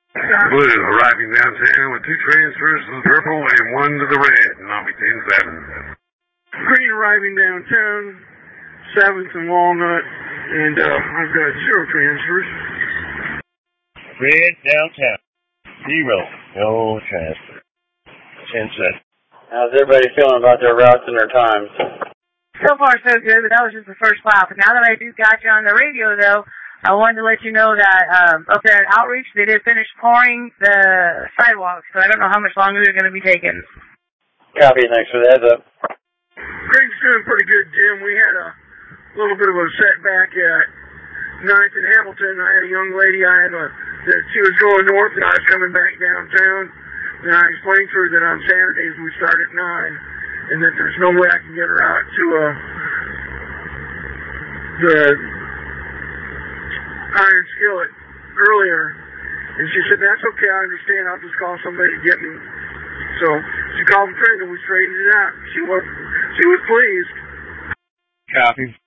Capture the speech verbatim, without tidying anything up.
Blue arriving downtown with two transfers to the purple and one to the red, and I'll be ten seven. Green arriving downtown, seventh and Walnut, and uh, I've got zero transfers. Red downtown, zero, no transfer. ten seven. How's everybody feeling about their routes and their times? So far, so good, but that was just the first lap. But now that I do got you on the radio, though, I wanted to let you know that um, up there at Outreach, they did finish pouring the sidewalks, so I don't know how much longer they're going to be taking. Copy, thanks for the heads up. Greg's doing pretty good, Jim. We had a little bit of a setback at ninth and Hamilton. I had a young lady, I had a, that she was going north and I was coming back downtown. And I explained to her that on Saturdays we start at nine and that there's no way I can get her out to uh, the Iron Skillet earlier. And she said, that's okay, I understand, I'll just call somebody to get me. So she called the train and we straightened it out. She was, she was pleased. Copy.